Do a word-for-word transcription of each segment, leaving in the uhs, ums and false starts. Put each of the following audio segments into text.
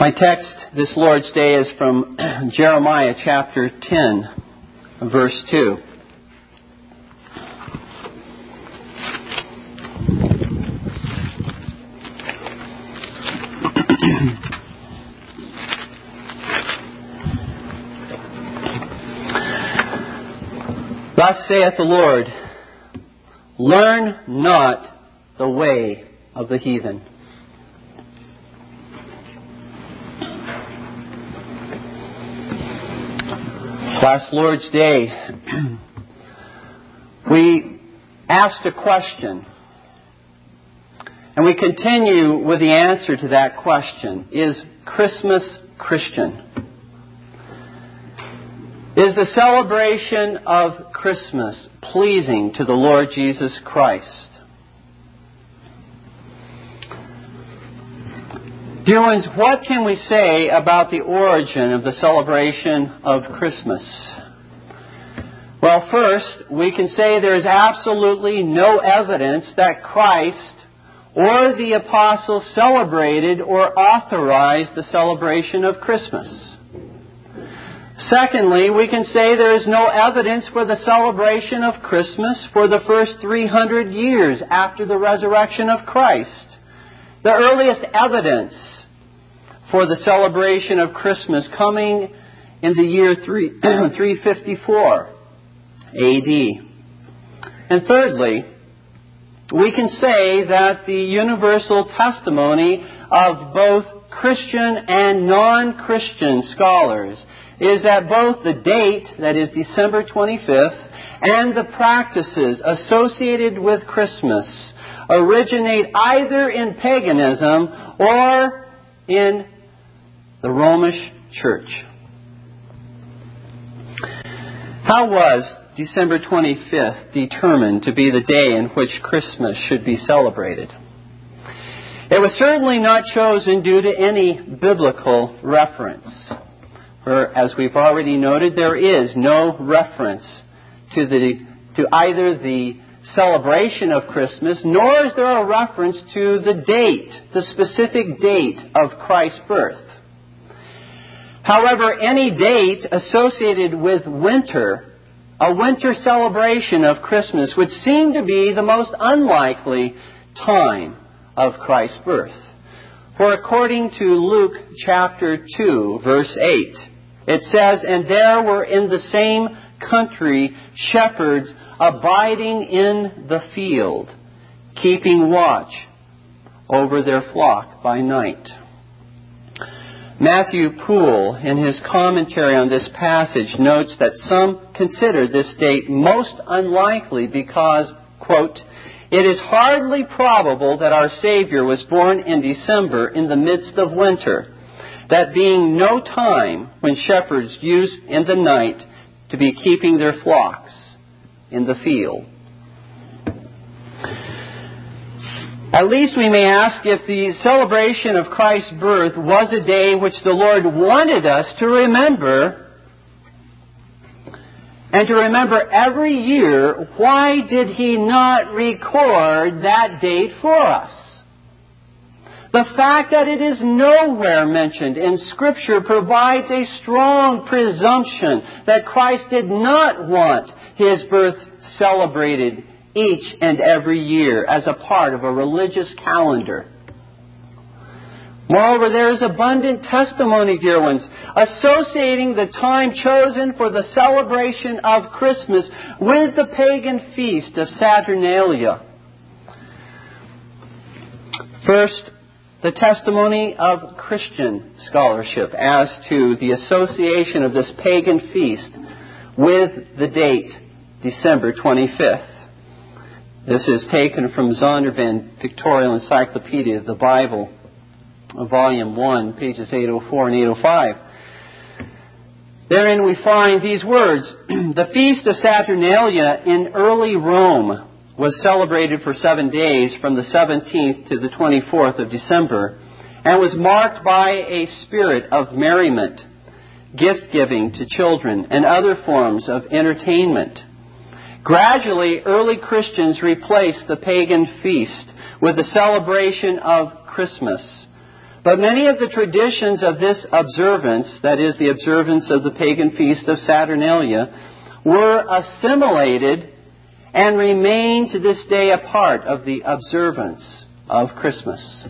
My text this Lord's Day is from Jeremiah chapter ten, verse two. Thus saith the Lord, learn not the way of the heathen. Last Lord's Day, we asked a question, and we continue with the answer to that question. Is Christmas Christian? Is the celebration of Christmas pleasing to the Lord Jesus Christ? Dear ones, what can we say about the origin of the celebration of Christmas? Well, first, we can say there is absolutely no evidence that Christ or the apostles celebrated or authorized the celebration of Christmas. Secondly, we can say there is no evidence for the celebration of Christmas for the first three hundred years after the resurrection of Christ. The earliest evidence for the celebration of Christmas coming in the year three fifty-four A D. And thirdly, we can say that the universal testimony of both Christian and non-Christian scholars is that both the date, that is December twenty-fifth, and the practices associated with Christmas originate either in paganism or in the Romish Church. How was December twenty-fifth determined to be the day in which Christmas should be celebrated? It was certainly not chosen due to any biblical reference. For, as we've already noted, there is no reference to the to either the celebration of Christmas, nor is there a reference to the date, the specific date of Christ's birth. However, any date associated with winter, a winter celebration of Christmas, would seem to be the most unlikely time of Christ's birth. For according to Luke chapter two, verse eight, it says, and there were in the same country shepherds abiding in the field, keeping watch over their flock by night. Matthew Poole, in his commentary on this passage, notes that some consider this date most unlikely because, quote, it is hardly probable that our Savior was born in December in the midst of winter, that being no time when shepherds used in the night to be keeping their flocks in the field. At least we may ask if the celebration of Christ's birth was a day which the Lord wanted us to remember, and to remember every year. Why did He not record that date for us? The fact that it is nowhere mentioned in Scripture provides a strong presumption that Christ did not want His birth celebrated each and every year as a part of a religious calendar. Moreover, there is abundant testimony, dear ones, associating the time chosen for the celebration of Christmas with the pagan feast of Saturnalia. First, the testimony of Christian scholarship as to the association of this pagan feast with the date, December twenty-fifth. This is taken from Zondervan Pictorial Encyclopedia of the Bible, Volume one, pages eight oh four and eight oh five. Therein we find these words, the feast of Saturnalia in early Rome was celebrated for seven days from the seventeenth to the twenty-fourth of December, and was marked by a spirit of merriment, gift-giving to children, and other forms of entertainment. Gradually, early Christians replaced the pagan feast with the celebration of Christmas. But many of the traditions of this observance, that is, the observance of the pagan feast of Saturnalia, were assimilated and remain to this day a part of the observance of Christmas.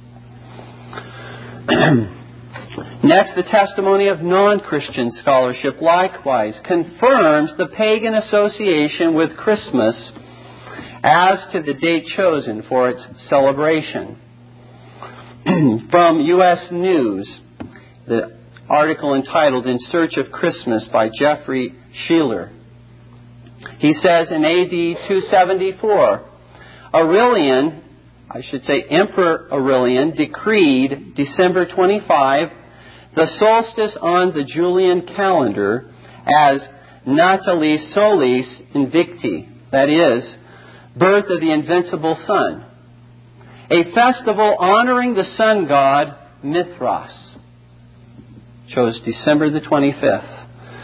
Next, the testimony of non-Christian scholarship likewise confirms the pagan association with Christmas as to the date chosen for its celebration. From U S News, the article entitled "In Search of Christmas" by Jeffrey Sheeler. He says in A D two seventy-four, Aurelian, I should say Emperor Aurelian, decreed December twenty-fifth, the solstice on the Julian calendar, as Natalis Solis Invicti, that is, birth of the invincible sun, a festival honoring the sun god Mithras. Chose December the twenty-fifth.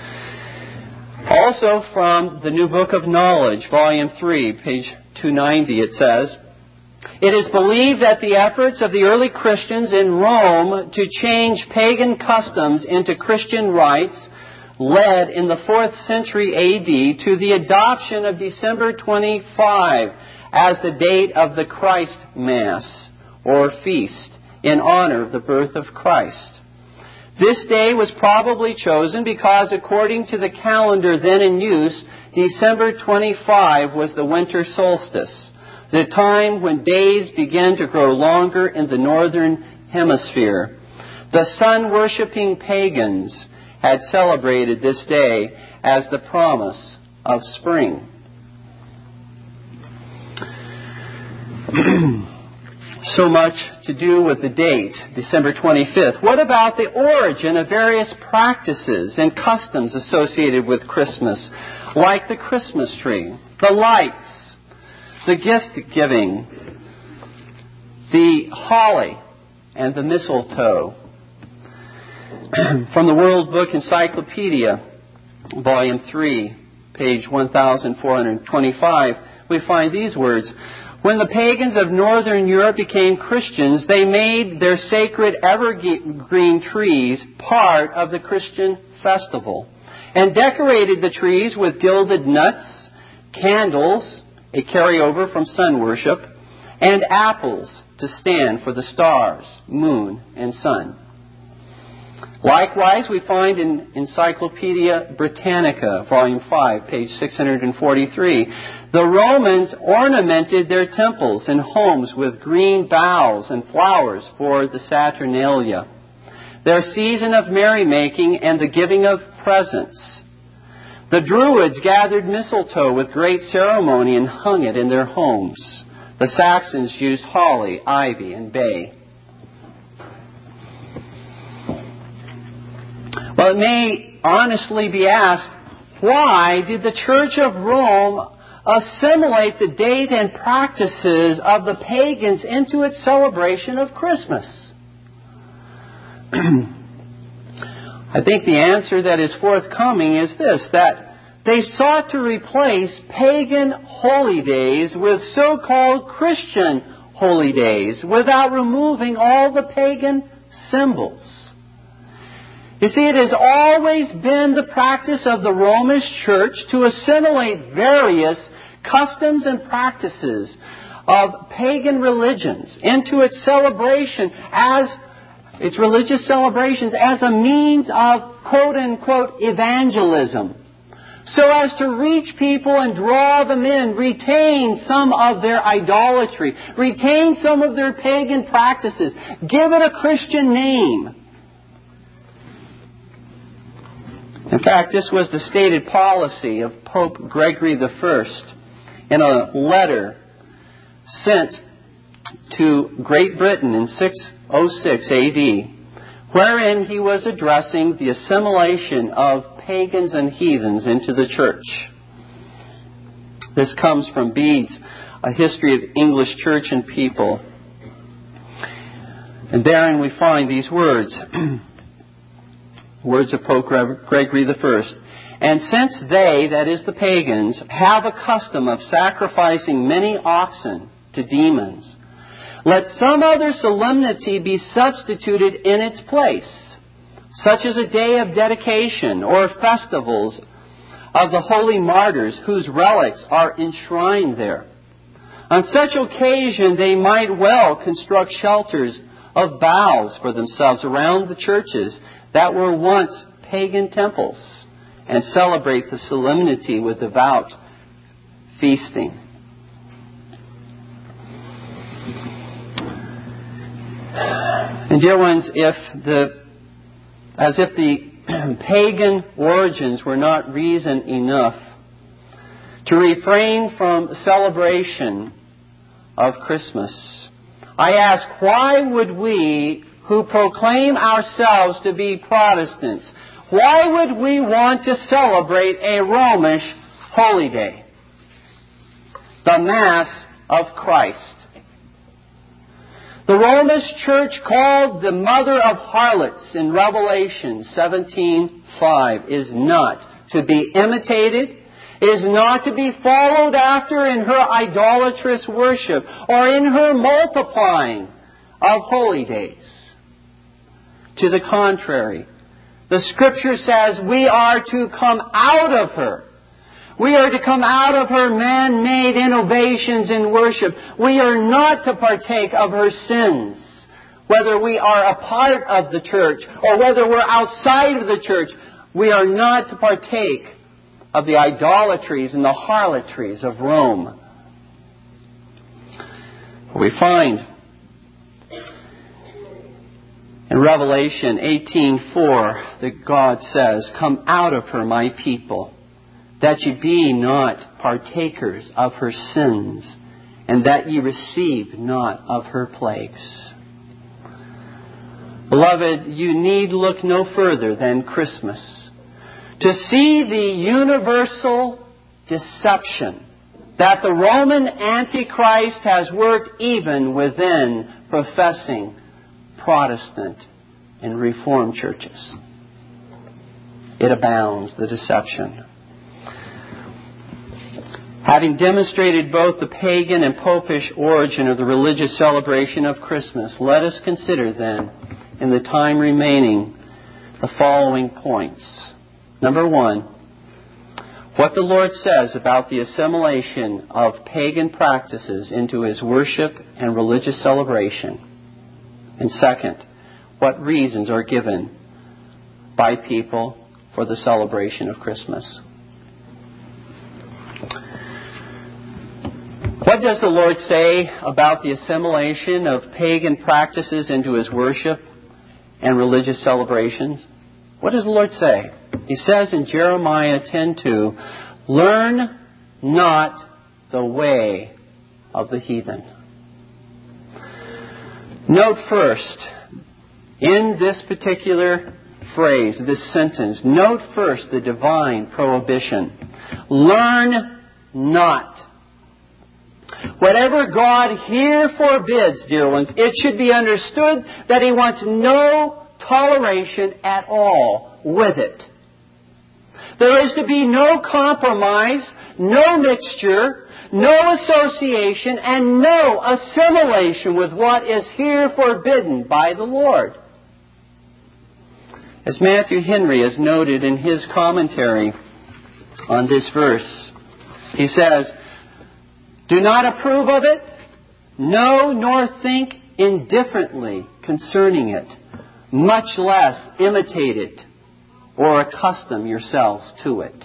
Also from the New Book of Knowledge, Volume three, page two ninety, it says, "It is believed that the efforts of the early Christians in Rome to change pagan customs into Christian rites led in the fourth century A D to the adoption of December twenty-fifth as the date of the Christ Mass, or feast, in honor of the birth of Christ. This day was probably chosen because, according to the calendar then in use, December twenty-fifth was the winter solstice, the time when days began to grow longer in the northern hemisphere. The sun-worshipping pagans had celebrated this day as the promise of spring." So much to do with the date, December twenty-fifth. What about the origin of various practices and customs associated with Christmas, like the Christmas tree, the lights, the gift giving, the holly, and the mistletoe? From the World Book Encyclopedia, Volume three, page one thousand four hundred twenty-five, we find these words: "When the pagans of northern Europe became Christians, they made their sacred evergreen trees part of the Christian festival and decorated the trees with gilded nuts, candles, a carryover from sun worship, and apples to stand for the stars, moon, and sun." Likewise, we find in Encyclopedia Britannica, Volume five, page six hundred forty-three, "The Romans ornamented their temples and homes with green boughs and flowers for the Saturnalia, their season of merrymaking and the giving of presents. The Druids gathered mistletoe with great ceremony and hung it in their homes. The Saxons used holly, ivy, and bay." Well, it may honestly be asked, why did the Church of Rome assimilate the date and practices of the pagans into its celebration of Christmas? I think the answer that is forthcoming is this, that they sought to replace pagan holy days with so-called Christian holy days without removing all the pagan symbols. You see, it has always been the practice of the Romish Church to assimilate various customs and practices of pagan religions into its celebration as its religious celebrations as a means of quote-unquote evangelism, so as to reach people and draw them in, retain some of their idolatry, retain some of their pagan practices, give it a Christian name. In fact, this was the stated policy of Pope Gregory the First in a letter sent to Great Britain in six oh six A D, wherein he was addressing the assimilation of pagans and heathens into the church. This comes from Bede's A History of English Church and People. And therein we find these words. Words of Pope Gregory the First. "And since they," that is the pagans, "have a custom of sacrificing many oxen to demons, Let some other solemnity be substituted in its place, such as a day of dedication or festivals of the holy martyrs whose relics are enshrined there. On such occasion they might well construct shelters of boughs for themselves around the churches that were once pagan temples, and celebrate the solemnity with devout feasting. And dear ones, if the, as if the pagan origins were not reason enough to refrain from celebration of Christmas, I ask, why would we, who proclaim ourselves to be Protestants, why would we want to celebrate a Romish holy day? The Mass of Christ. The Romish Church, called the mother of harlots in Revelation seventeen five, is not to be imitated, is not to be followed after in her idolatrous worship or in her multiplying of holy days. To the contrary, the Scripture says we are to come out of her. We are to come out of her man-made innovations in worship. We are not to partake of her sins, whether we are a part of the church or whether we're outside of the church. We are not to partake of the idolatries and the harlotries of Rome. We find in Revelation eighteen four that God says, "Come out of her, my people, that ye be not partakers of her sins, and that ye receive not of her plagues." Beloved, you need look no further than Christmas to see the universal deception that the Roman Antichrist has worked even within professing Protestant and Reformed churches. It abounds, the deception. Having demonstrated both the pagan and popish origin of the religious celebration of Christmas, let us consider then, in the time remaining, the following points. Number one, what the Lord says about the assimilation of pagan practices into His worship and religious celebration. And second, what reasons are given by people for the celebration of Christmas. What does the Lord say about the assimilation of pagan practices into His worship and religious celebrations? What does the Lord say? He says in Jeremiah ten two, "Learn not the way of the heathen." Note first, in this particular phrase, this sentence, note first the divine prohibition. Learn not. Whatever God here forbids, dear ones, it should be understood that He wants no toleration at all with it. There is to be no compromise, no mixture, no association, and no assimilation with what is here forbidden by the Lord. As Matthew Henry has noted in his commentary on this verse, he says, "Do not approve of it, no, nor think indifferently concerning it, much less imitate it or accustom yourselves to it."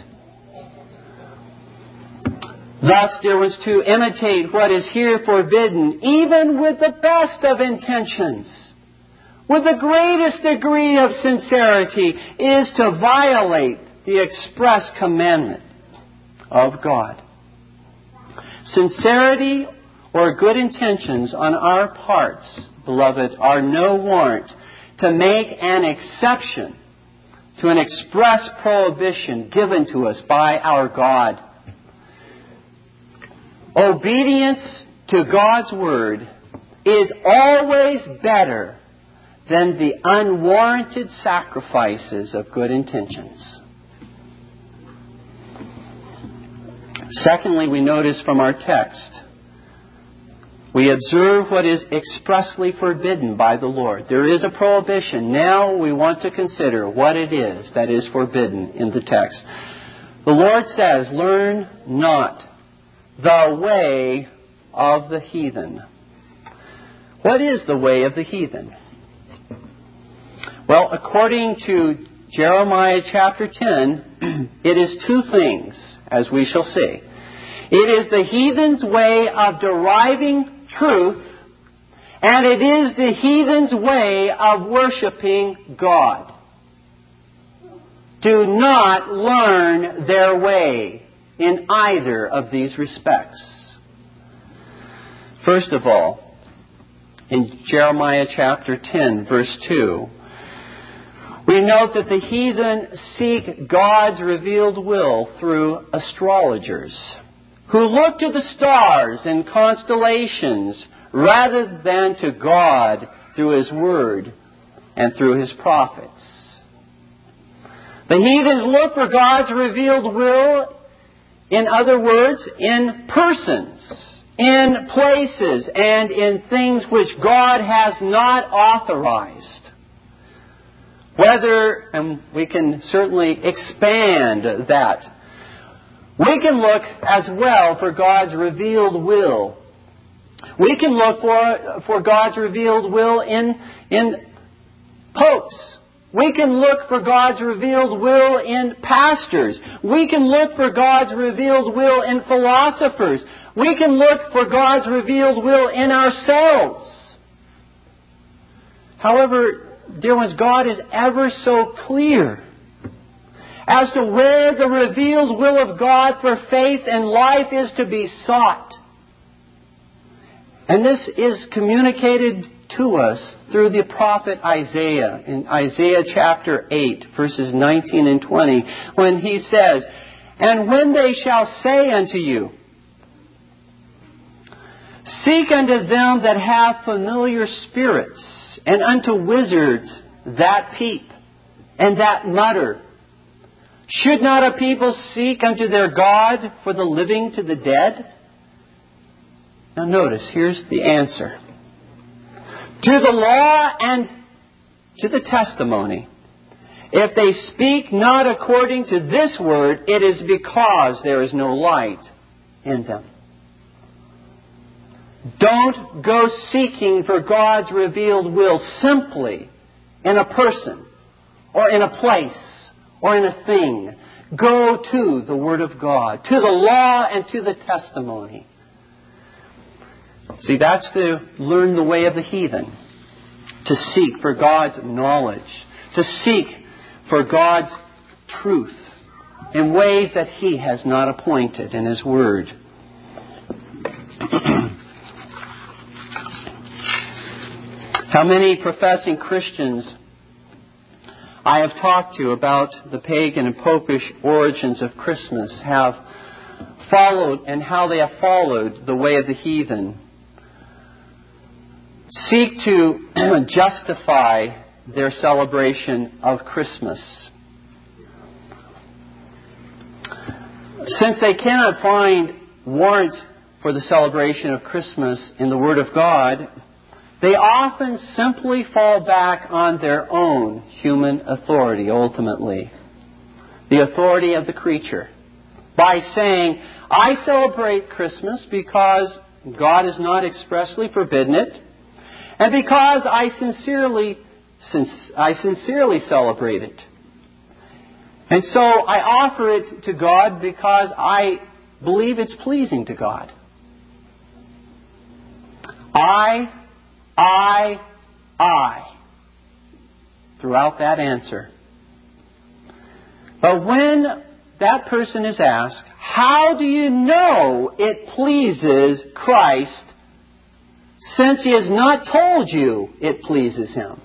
Thus, dear ones, to imitate what is here forbidden, even with the best of intentions, with the greatest degree of sincerity, is to violate the express commandment of God. Sincerity or good intentions on our parts, beloved, are no warrant to make an exception to an express prohibition given to us by our God. Obedience to God's Word is always better than the unwarranted sacrifices of good intentions. Secondly, we notice from our text We observe what is expressly forbidden by the Lord. There is a prohibition. Now we want to consider what it is that is forbidden in the text. The Lord says, "Learn not the way of the heathen." What is the way of the heathen? Well, according to Jeremiah chapter ten, it is two things, as we shall see. It is the heathen's way of deriving truth, and it is the heathen's way of worshiping God. Do not learn their way in either of these respects. First of all, in Jeremiah chapter ten, verse two, we note that the heathen seek God's revealed will through astrologers, who look to the stars and constellations rather than to God through His Word and through His prophets. The heathens look for God's revealed will, in other words, in persons, in places, and in things which God has not authorized. Whether, and we can certainly expand that, we can look as well for God's revealed will. We can look for, for God's revealed will in, in popes. We can look for God's revealed will in pastors. We can look for God's revealed will in philosophers. We can look for God's revealed will in ourselves. However, dear ones, God is ever so clear as to where the revealed will of God for faith and life is to be sought. And this is communicated to us through the prophet Isaiah in Isaiah chapter eight, verses nineteen and twenty, when he says, "And when they shall say unto you, seek unto them that have familiar spirits, and unto wizards that peep, and that mutter, should not a people seek unto their God for the living to the dead?" Now notice, here's the answer. To the law and to the testimony, if they speak not according to this word, it is because there is no light in them. Don't go seeking for God's revealed will simply in a person or in a place or in a thing. Go to the Word of God, to the law and to the testimony. See, that's to learn the way of the heathen. To seek for God's knowledge. To seek for God's truth in ways that He has not appointed in His Word. How many professing Christians I have talked to about the pagan and popish origins of Christmas have followed, and how they have followed the way of the heathen, seek to justify their celebration of Christmas. Since they cannot find warrant for the celebration of Christmas in the Word of God, they often simply fall back on their own human authority, ultimately. The authority of the creature. By saying, I celebrate Christmas because God has not expressly forbidden it, and because I sincerely, I sincerely celebrate it. And so I offer it to God because I believe it's pleasing to God. I, I, I, throughout that answer. But when that person is asked, how do you know it pleases Christ, since He has not told you it pleases Him?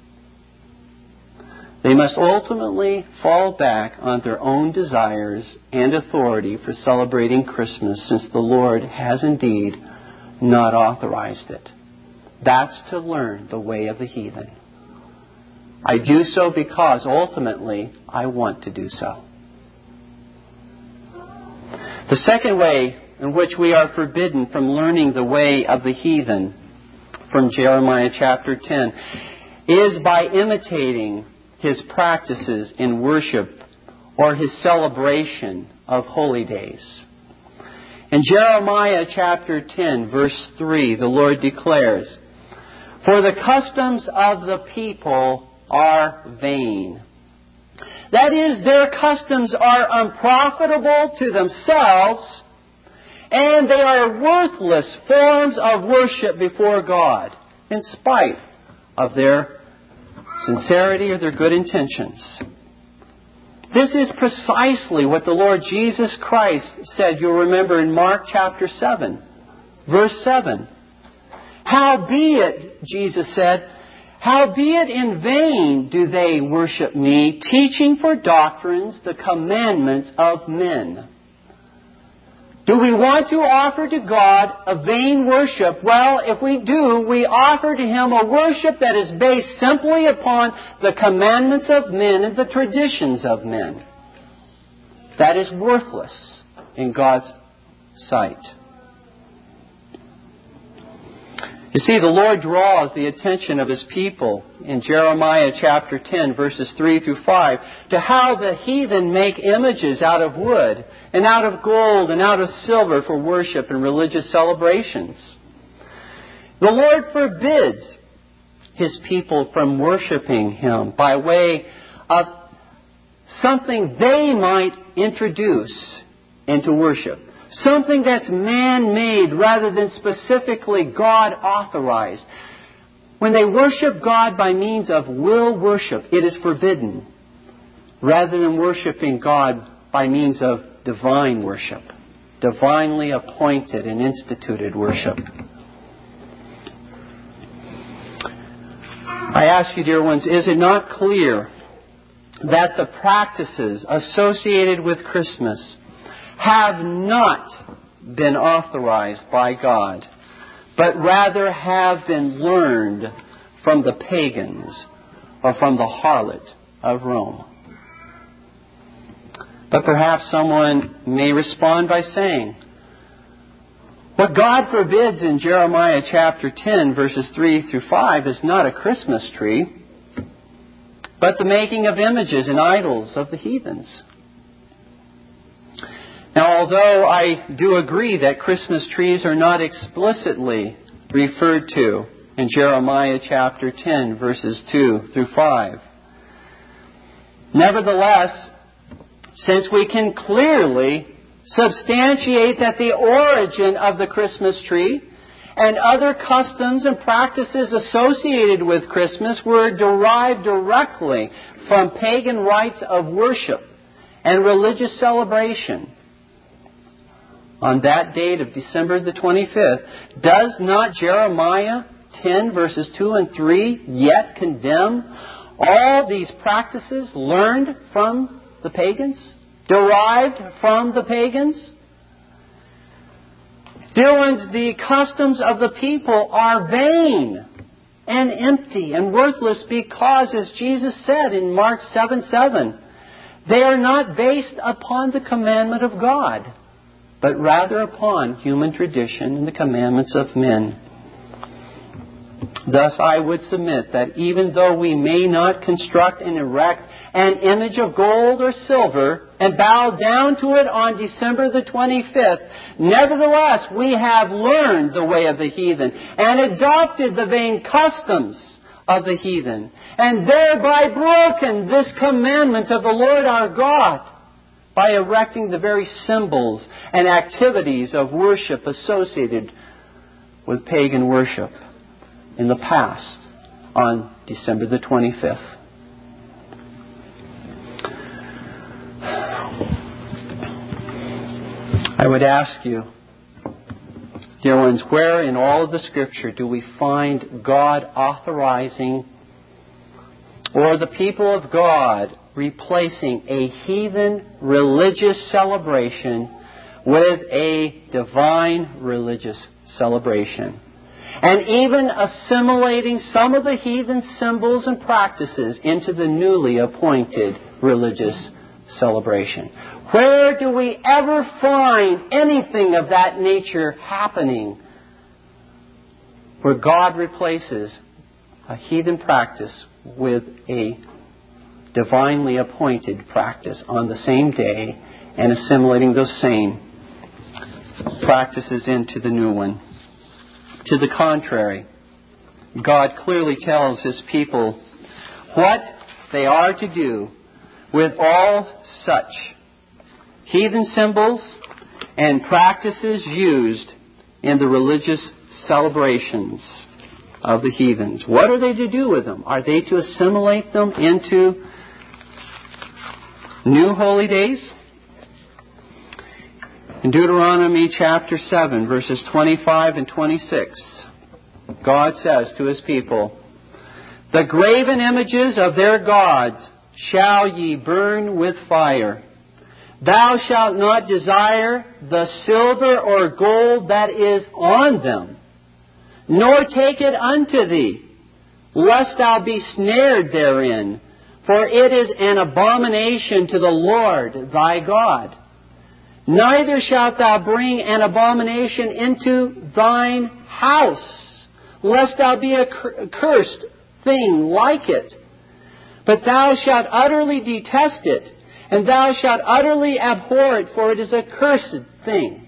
They must ultimately fall back on their own desires and authority for celebrating Christmas, since the Lord has indeed not authorized it. That's to learn the way of the heathen. I do so because ultimately I want to do so. The second way in which we are forbidden from learning the way of the heathen from Jeremiah chapter ten is by imitating his practices in worship or his celebration of holy days. In Jeremiah chapter ten, verse three, the Lord declares, "For the customs of the people are vain." That is, their customs are unprofitable to themselves, and they are worthless forms of worship before God, in spite of their sincerity or their good intentions. This is precisely what the Lord Jesus Christ said, you'll remember in Mark chapter seven, verse seven. "Howbeit," Jesus said, "howbeit in vain do they worship me, teaching for doctrines the commandments of men." Do we want to offer to God a vain worship? Well, if we do, we offer to Him a worship that is based simply upon the commandments of men and the traditions of men. That is worthless in God's sight. You see, the Lord draws the attention of His people in Jeremiah chapter ten, verses three through five, to how the heathen make images out of wood and out of gold and out of silver for worship and religious celebrations. The Lord forbids His people from worshiping Him by way of something they might introduce into worship. Something that's man-made rather than specifically God-authorized. When they worship God by means of will worship, it is forbidden, rather than worshiping God by means of divine worship, divinely appointed and instituted worship. I ask you, dear ones, is it not clear that the practices associated with Christmas have not been authorized by God, but rather have been learned from the pagans or from the harlot of Rome? But perhaps someone may respond by saying, what God forbids in Jeremiah chapter ten, verses three through five, is not a Christmas tree, but the making of images and idols of the heathens. Now, although I do agree that Christmas trees are not explicitly referred to in Jeremiah chapter ten, verses two through five, nevertheless, since we can clearly substantiate that the origin of the Christmas tree and other customs and practices associated with Christmas were derived directly from pagan rites of worship and religious celebration, on that date of December the twenty-fifth, does not Jeremiah ten, verses two and three yet condemn all these practices learned from the pagans? Derived from the pagans? Dear ones, the customs of the people are vain and empty and worthless because, as Jesus said in Mark seven seven, they are not based upon the commandment of God, but rather upon human tradition and the commandments of men. Thus, I would submit that even though we may not construct and erect an image of gold or silver and bow down to it on December the twenty-fifth, nevertheless, we have learned the way of the heathen and adopted the vain customs of the heathen, and thereby broken this commandment of the Lord our God by erecting the very symbols and activities of worship associated with pagan worship in the past on December the twenty-fifth. I would ask you, dear ones, where in all of the Scripture do we find God authorizing or the people of God replacing a heathen religious celebration with a divine religious celebration, and even assimilating some of the heathen symbols and practices into the newly appointed religious celebration. Where do we ever find anything of that nature happening where God replaces a heathen practice with a divinely appointed practice on the same day and assimilating those same practices into the new one? To the contrary, God clearly tells His people what they are to do with all such heathen symbols and practices used in the religious celebrations of the heathens. What are they to do with them? Are they to assimilate them into new holy days? In Deuteronomy chapter seven, verses twenty-five and twenty-six, God says to His people, "The graven images of their gods shall ye burn with fire. Thou shalt not desire the silver or gold that is on them, nor take it unto thee, lest thou be snared therein, for it is an abomination to the Lord thy God. Neither shalt thou bring an abomination into thine house, lest thou be a cursed thing like it. But thou shalt utterly detest it, and thou shalt utterly abhor it, for it is a cursed thing."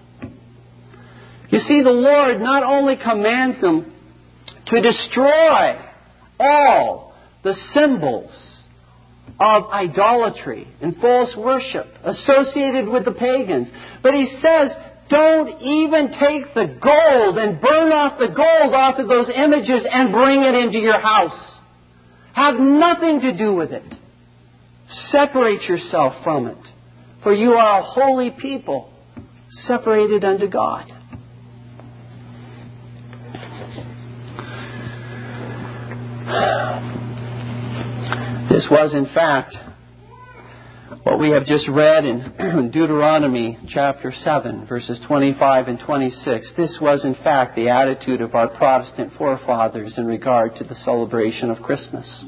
You see, the Lord not only commands them to destroy all the symbols of idolatry and false worship associated with the pagans, but He says, don't even take the gold and burn off the gold off of those images and bring it into your house. Have nothing to do with it. Separate yourself from it, for you are a holy people, separated unto God. This was, in fact, what we have just read in Deuteronomy chapter seven, verses twenty-five and twenty-six. This was, in fact, the attitude of our Protestant forefathers in regard to the celebration of Christmas.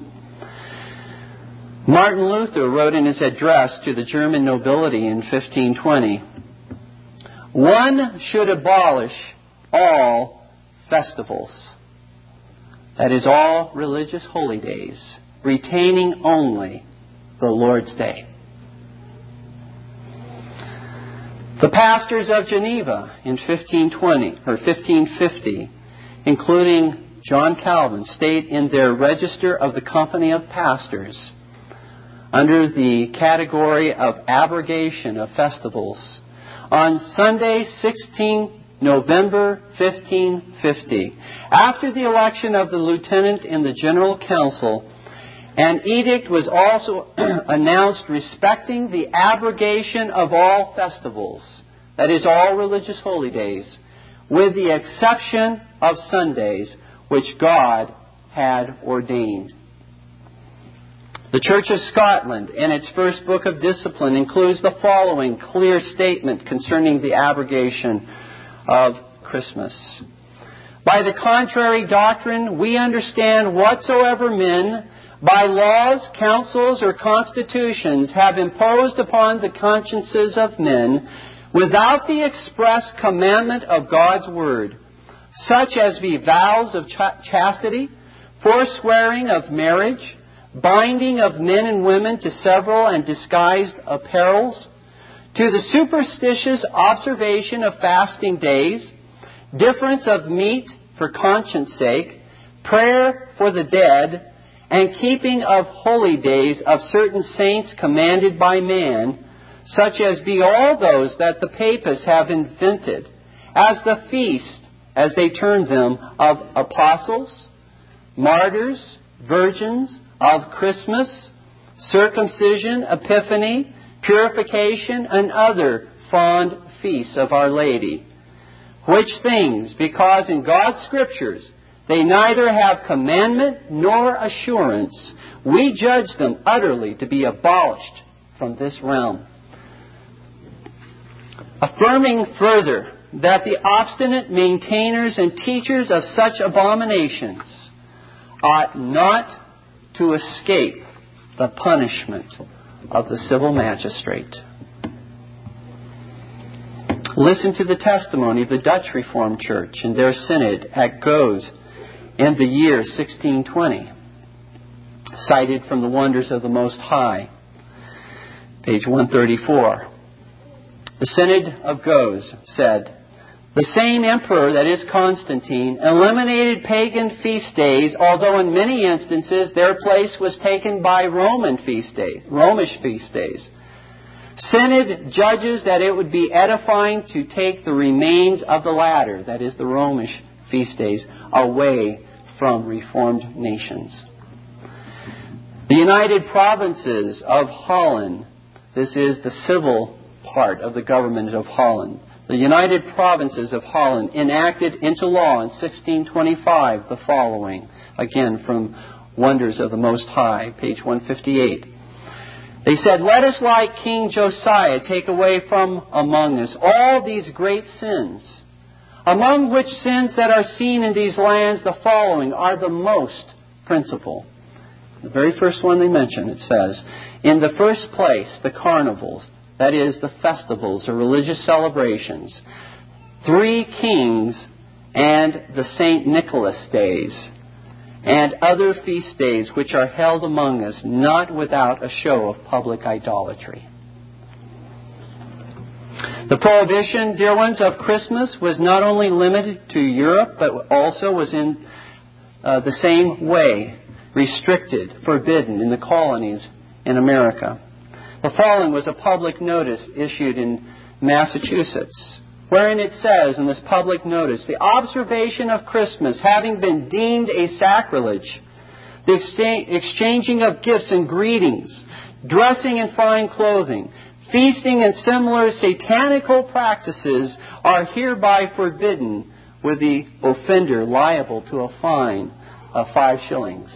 Martin Luther wrote in his address to the German nobility in fifteen twenty, "One should abolish all festivals, that is, all religious holy days, retaining only the Lord's Day." The pastors of Geneva in fifteen twenty or fifteen fifty, including John Calvin, state in their Register of the Company of Pastors, under the category of abrogation of festivals, on Sunday, sixteenth November fifteen fifty, after the election of the lieutenant in the General Council, an edict was also announced respecting the abrogation of all festivals, that is, all religious holy days, with the exception of Sundays, which God had ordained. The Church of Scotland, in its first book of discipline, includes the following clear statement concerning the abrogation of Christmas. "By the contrary doctrine, we understand whatsoever men, by laws, councils, or constitutions, have imposed upon the consciences of men, without the express commandment of God's Word, such as be vows of ch- chastity, forswearing of marriage, binding of men and women to several and disguised apparels, to the superstitious observation of fasting days, difference of meat for conscience sake, prayer for the dead, and keeping of holy days of certain saints commanded by man, such as be all those that the papists have invented, as the feast, as they term them, of apostles, martyrs, virgins, of Christmas, circumcision, Epiphany, purification, and other fond feasts of Our Lady. Which things, because in God's Scriptures they neither have commandment nor assurance, we judge them utterly to be abolished from this realm." Affirming further that the obstinate maintainers and teachers of such abominations ought not to escape the punishment of the civil magistrate. Listen to the testimony of the Dutch Reformed Church in their synod at Goes in the year sixteen twenty, cited from the Wonders of the Most High, page one thirty-four. The Synod of Goes said, "The same emperor, that is Constantine, eliminated pagan feast days, although in many instances their place was taken by Roman feast days, Romish feast days. Synod judges that it would be edifying to take the remains of the latter, that is the Romish feast days, away from Reformed nations." The United Provinces of Holland, this is the civil part of the government of Holland, the United Provinces of Holland enacted into law in sixteen twenty-five the following, again from Wonders of the Most High, page one fifty-eight. They said, "Let us, like King Josiah, take away from among us all these great sins, among which sins that are seen in these lands the following are the most principal." The very first one they mention, it says, "In the first place, the carnivals, that is, the festivals or religious celebrations, three kings and the Saint Nicholas days, and other feast days which are held among us, not without a show of public idolatry." The prohibition, dear ones, of Christmas was not only limited to Europe, but also was in uh, the same way restricted, forbidden in the colonies in America. The following was a public notice issued in Massachusetts, wherein it says in this public notice, "The observation of Christmas having been deemed a sacrilege, the exchanging of gifts and greetings, dressing in fine clothing, feasting and similar satanical practices are hereby forbidden, with the offender liable to a fine of five shillings."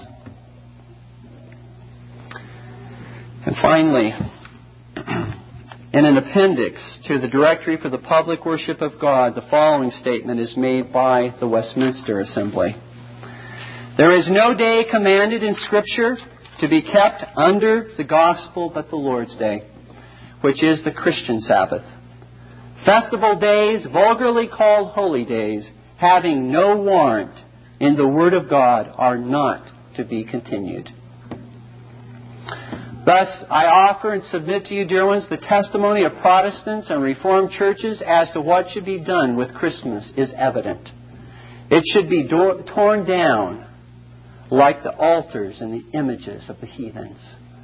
And finally, in an appendix to the Directory for the Public Worship of God, the following statement is made by the Westminster Assembly. "There is no day commanded in Scripture to be kept under the gospel but the Lord's Day, which is the Christian Sabbath. Festival days, vulgarly called holy days, having no warrant in the Word of God, are not to be continued." Thus, I offer and submit to you, dear ones, the testimony of Protestants and Reformed churches as to what should be done with Christmas is evident. It should be do- torn down like the altars and the images of the heathens.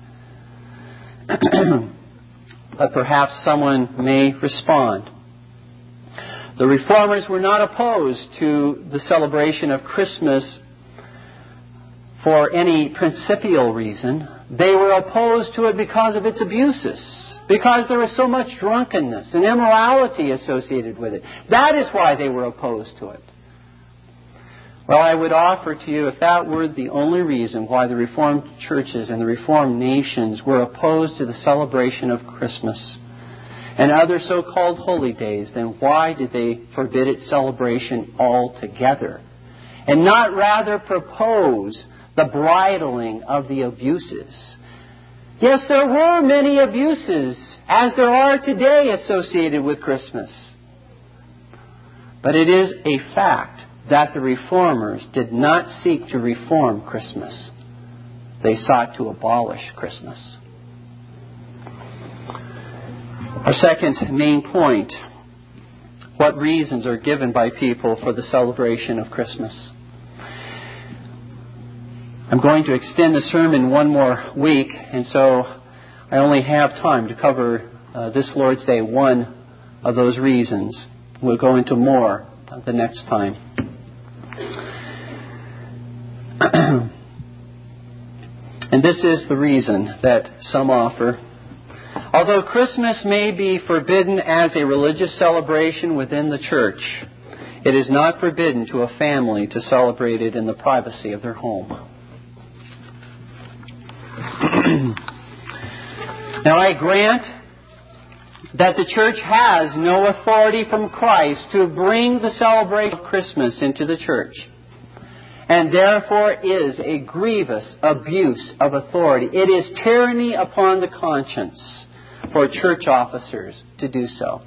But perhaps someone may respond. The Reformers were not opposed to the celebration of Christmas for any principial reason. They were opposed to it because of its abuses, because there was so much drunkenness and immorality associated with it. That is why they were opposed to it. Well, I would offer to you, if that were the only reason why the Reformed churches and the Reformed nations were opposed to the celebration of Christmas and other so-called holy days, then why did they forbid its celebration altogether and not rather propose the bridling of the abuses? Yes, there were many abuses, as there are today, associated with Christmas. But it is a fact that the Reformers did not seek to reform Christmas. They sought to abolish Christmas. Our second main point: what reasons are given by people for the celebration of Christmas? I'm going to extend the sermon one more week, and so I only have time to cover uh, this Lord's Day one of those reasons. We'll go into more the next time. And this is the reason that some offer. Although Christmas may be forbidden as a religious celebration within the church, it is not forbidden to a family to celebrate it in the privacy of their home. Now, I grant that the church has no authority from Christ to bring the celebration of Christmas into the church. and therefore is a grievous abuse of authority. It is tyranny upon the conscience for church officers to do so.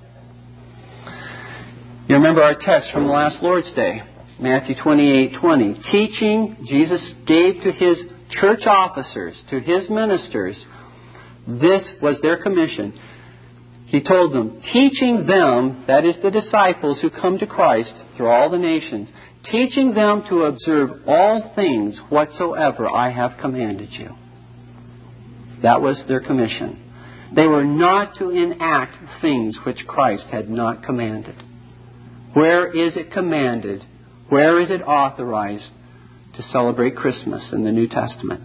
You remember our text from last Lord's Day, Matthew twenty-eight twenty. Teaching, Jesus gave to His church officers, to His ministers, this was their commission. He told them, teaching them, that is the disciples who come to Christ through all the nations, teaching them to observe all things whatsoever I have commanded you. That was their commission. They were not to enact things which Christ had not commanded. Where is it commanded? Where is it authorized to celebrate Christmas in the New Testament?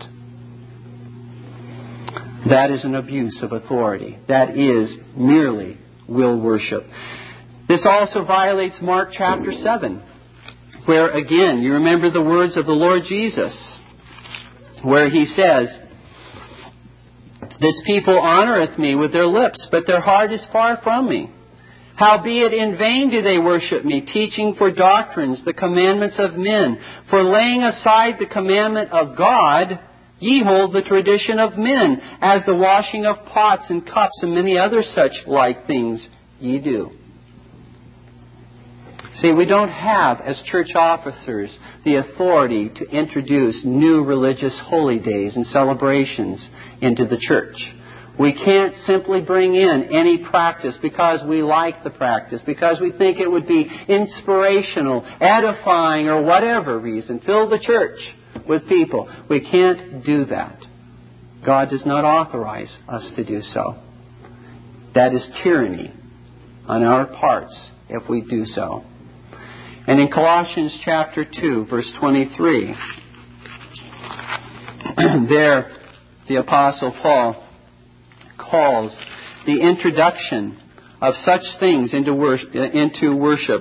That is an abuse of authority. That is merely will worship. This also violates Mark chapter seven, where again, you remember the words of the Lord Jesus, where He says, this people honoreth me with their lips, but their heart is far from me. Howbeit in vain do they worship me, teaching for doctrines the commandments of men. For laying aside the commandment of God, ye hold the tradition of men, as the washing of pots and cups and many other such like things ye do. See, we don't have, as church officers, the authority to introduce new religious holy days and celebrations into the church. We can't simply bring in any practice because we like the practice, because we think it would be inspirational, edifying, or whatever reason. Fill the church with people. We can't do that. God does not authorize us to do so. That is tyranny on our parts if we do so. And in Colossians chapter two, verse twenty-three, there the Apostle Paul calls the introduction of such things into worship. Into worship.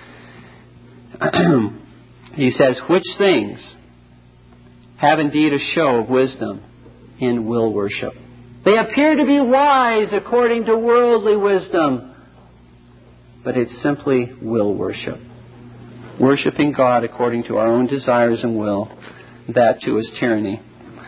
He says, which things have indeed a show of wisdom in will worship. They appear to be wise according to worldly wisdom, but it's simply will worship. Worshipping God according to our own desires and will. That too is tyranny.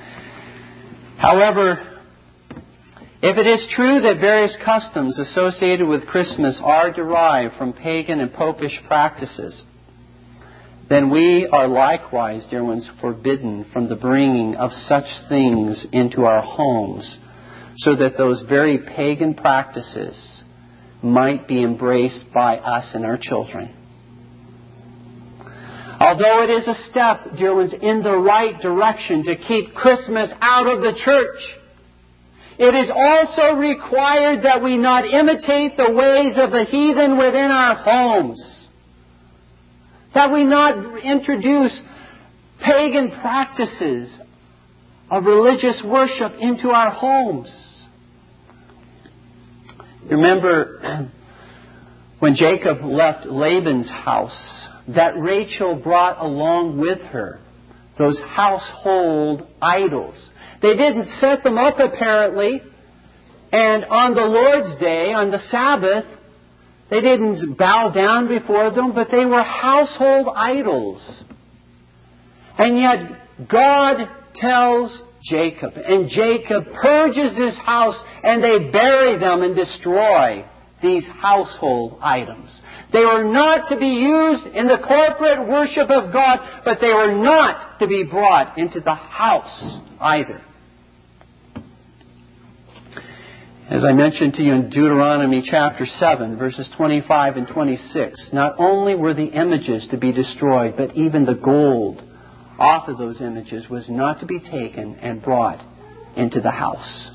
However, if it is true that various customs associated with Christmas are derived from pagan and popish practices, then we are likewise, dear ones, forbidden from the bringing of such things into our homes, so that those very pagan practices might be embraced by us and our children. Although it is a step, dear ones, in the right direction to keep Christmas out of the church, it is also required that we not imitate the ways of the heathen within our homes. That we not introduce pagan practices of religious worship into our homes. Remember when Jacob left Laban's house, that Rachel brought along with her those household idols. They didn't set them up apparently, and on the Lord's Day, on the Sabbath, they didn't bow down before them, but they were household idols. And yet God tells Jacob, and Jacob purges his house, and they bury them and destroy these household items. They were not to be used in the corporate worship of God, but they were not to be brought into the house either. As I mentioned to you in Deuteronomy chapter seven, verses twenty-five and twenty-six, not only were the images to be destroyed, but even the gold off of those images was not to be taken and brought into the house.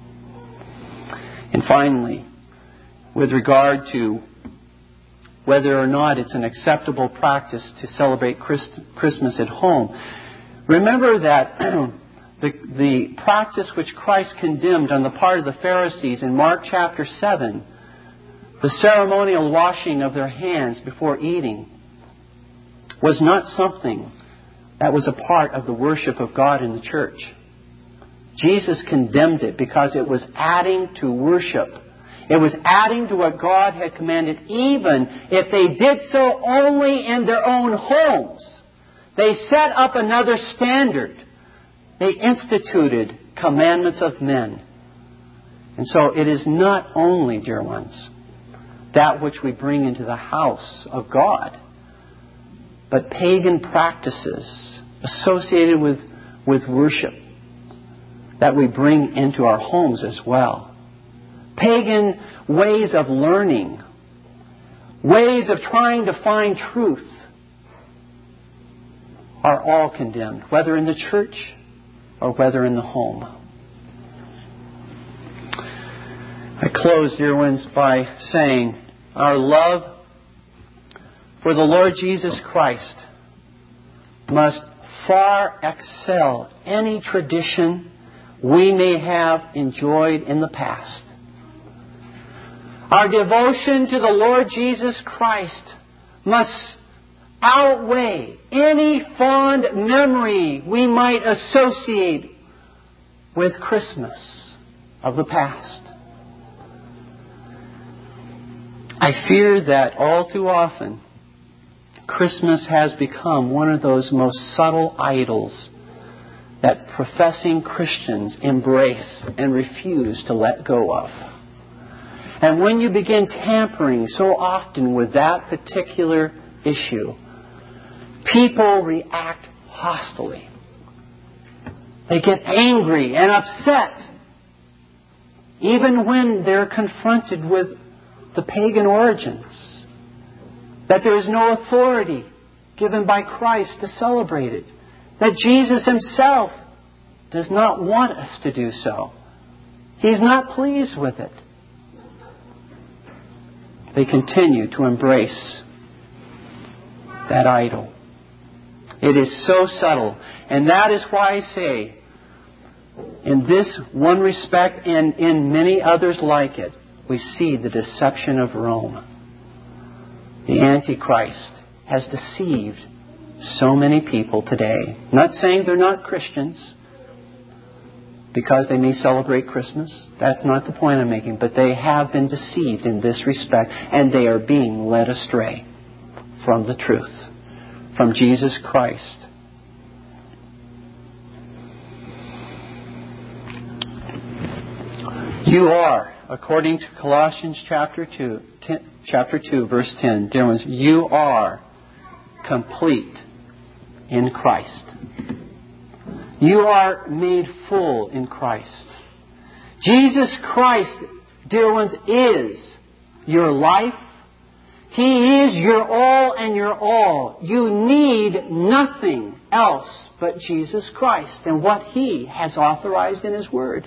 And finally, with regard to whether or not it's an acceptable practice to celebrate Christ- Christmas at home, remember that the, the practice which Christ condemned on the part of the Pharisees in Mark chapter seven, the ceremonial washing of their hands before eating, was not something that was a part of the worship of God in the church. Jesus condemned it because it was adding to worship. It was adding to what God had commanded, even if they did so only in their own homes. They set up another standard. They instituted commandments of men. And so it is not only, dear ones, that which we bring into the house of God, but pagan practices associated with, with worship that we bring into our homes as well. Pagan ways of learning, ways of trying to find truth, are all condemned, whether in the church or whether in the home. I close, dear ones, by saying our love for the Lord Jesus Christ must far excel any tradition we may have enjoyed in the past. Our devotion to the Lord Jesus Christ must outweigh any fond memory we might associate with Christmas of the past. I fear that all too often Christmas has become one of those most subtle idols that professing Christians embrace and refuse to let go of. And when you begin tampering so often with that particular issue, people react hostily. They get angry and upset, even when they're confronted with the pagan origins, that there is no authority given by Christ to celebrate it, that Jesus Himself does not want us to do so. He's not pleased with it. They continue to embrace that idol. It is so subtle. And that is why I say, in this one respect and in many others like it, we see the deception of Rome. The Antichrist has deceived so many people today. Not saying they're not Christians because they may celebrate Christmas. That's not the point I'm making. But they have been deceived in this respect, and they are being led astray from the truth, from Jesus Christ. You are, according to Colossians chapter two, ten, chapter two, verse ten, dear ones, you are complete in Christ. You are made full in Christ. Jesus Christ, dear ones, is your life. He is your all and your all. You need nothing else but Jesus Christ and what He has authorized in His Word.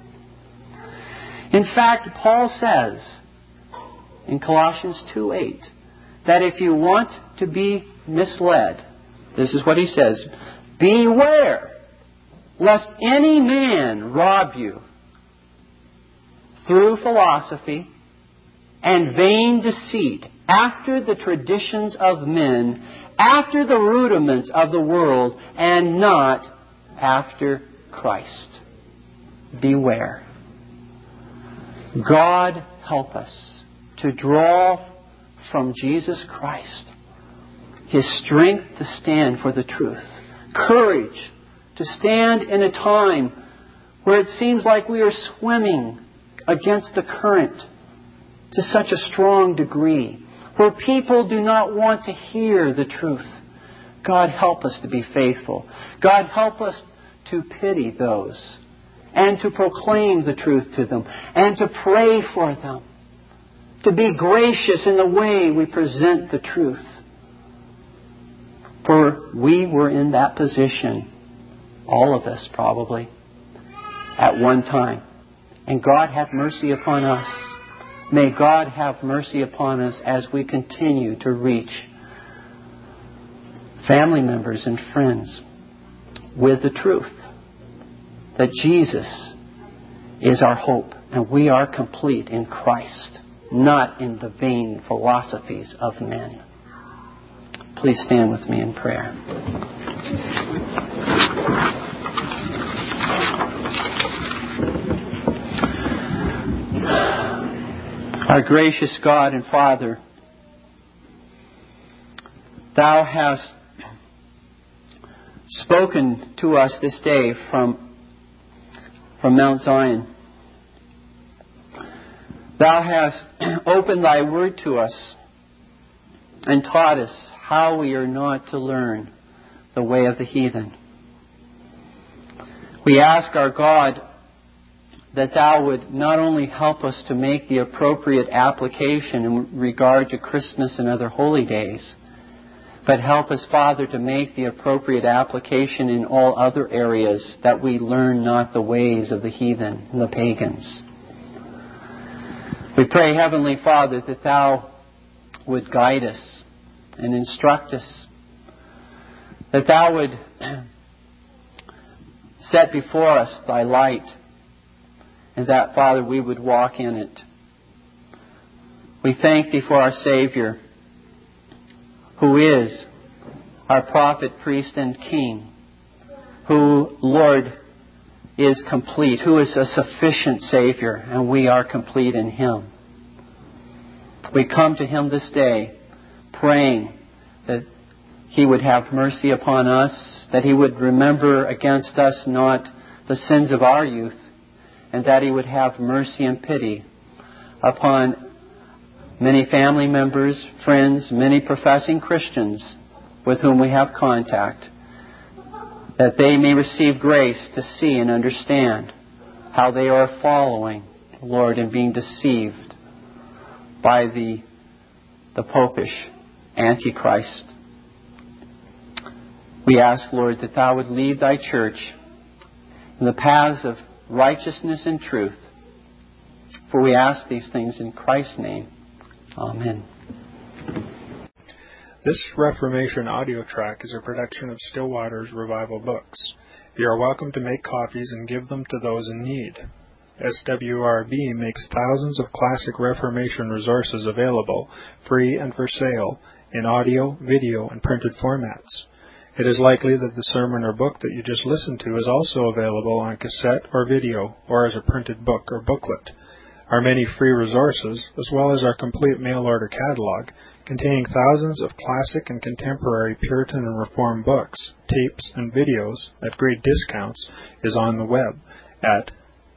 In fact, Paul says in Colossians two eight that if you want to be misled, this is what he says, beware lest any man rob you through philosophy and vain deceit, after the traditions of men, after the rudiments of the world, and not after Christ. Beware. God help us to draw from Jesus Christ His strength to stand for the truth, courage to stand in a time where it seems like we are swimming against the current to such a strong degree, where people do not want to hear the truth. God help us to be faithful. God help us to pity those and to proclaim the truth to them and to pray for them, to be gracious in the way we present the truth. For we were in that position, all of us probably, at one time. And God have mercy upon us. May God have mercy upon us as we continue to reach family members and friends with the truth that Jesus is our hope and we are complete in Christ, not in the vain philosophies of men. Please stand with me in prayer. Our gracious God and Father, Thou hast spoken to us this day from, from Mount Zion. Thou hast opened thy word to us and taught us how we are not to learn the way of the heathen. We ask our God that Thou would not only help us to make the appropriate application in regard to Christmas and other holy days, but help us, Father, to make the appropriate application in all other areas, that we learn not the ways of the heathen and the pagans. We pray, Heavenly Father, that Thou would guide us and instruct us, that Thou would set before us Thy light, and that, Father, we would walk in it. We thank Thee for our Savior, who is our prophet, priest, and king, who, Lord, is complete, who is a sufficient Savior, and we are complete in Him. We come to Him this day praying that He would have mercy upon us, that He would remember against us not the sins of our youth, and that He would have mercy and pity upon many family members, friends, many professing Christians with whom we have contact, that they may receive grace to see and understand how they are following the Lord and being deceived by the, the popish Antichrist. We ask, Lord, that Thou would lead Thy church in the paths of righteousness and truth. For we ask these things in Christ's name. Amen. This Reformation audio track is a production of Stillwater's Revival Books. You are welcome to make copies and give them to those in need. S W R B makes thousands of classic Reformation resources available, free and for sale, in audio, video, and printed formats. It is likely that the sermon or book that you just listened to is also available on cassette or video, or as a printed book or booklet. Our many free resources, as well as our complete mail-order catalog, containing thousands of classic and contemporary Puritan and Reformed books, tapes, and videos at great discounts, is on the web at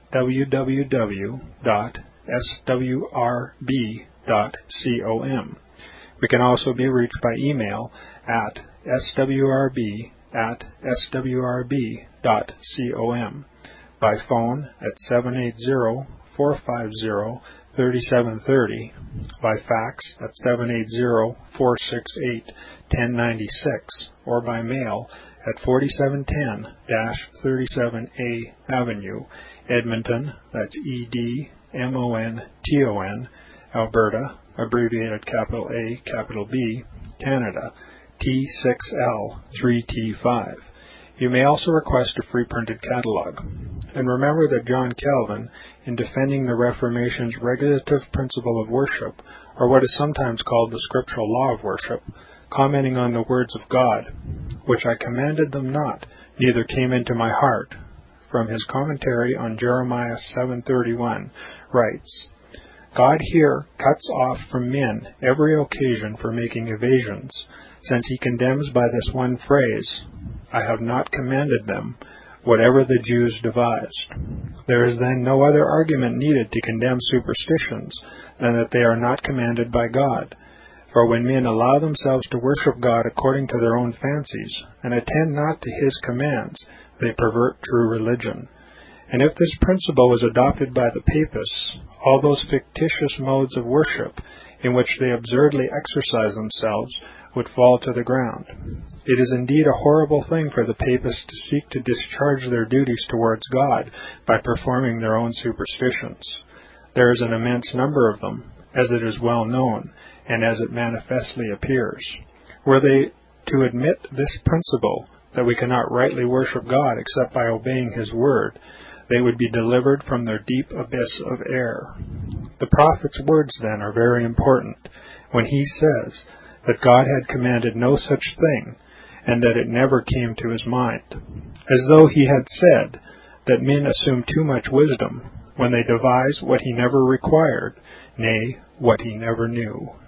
w w w dot s w r b dot com. We can also be reached by email at s w r b at s w r b dot com, by phone at seven eight zero, four five zero, three seven three zero, by fax at seven eight zero, four six eight, one zero nine six, or by mail at forty-seven ten thirty-seven A Avenue, Edmonton, that's E D M O N T O N, Alberta, abbreviated capital A, capital B, Canada, T six L three T five. You may also request a free printed catalog. And remember that John Calvin, in defending the Reformation's regulative principle of worship, or what is sometimes called the scriptural law of worship, commenting on the words of God, which I commanded them not, neither came into my heart, from his commentary on Jeremiah seven thirty-one, writes, God here cuts off from men every occasion for making evasions, since he condemns by this one phrase, I have not commanded them, whatever the Jews devised. There is then no other argument needed to condemn superstitions than that they are not commanded by God. For when men allow themselves to worship God according to their own fancies, and attend not to his commands, they pervert true religion. And if this principle was adopted by the papists, all those fictitious modes of worship in which they absurdly exercise themselves would fall to the ground. It is indeed a horrible thing for the papists to seek to discharge their duties towards God by performing their own superstitions. There is an immense number of them, as it is well known, and as it manifestly appears. Were they to admit this principle, that we cannot rightly worship God except by obeying his word, they would be delivered from their deep abyss of error. The prophet's words, then, are very important, when he says that God had commanded no such thing, and that it never came to his mind, as though he had said that men assume too much wisdom when they devise what he never required, nay, what he never knew.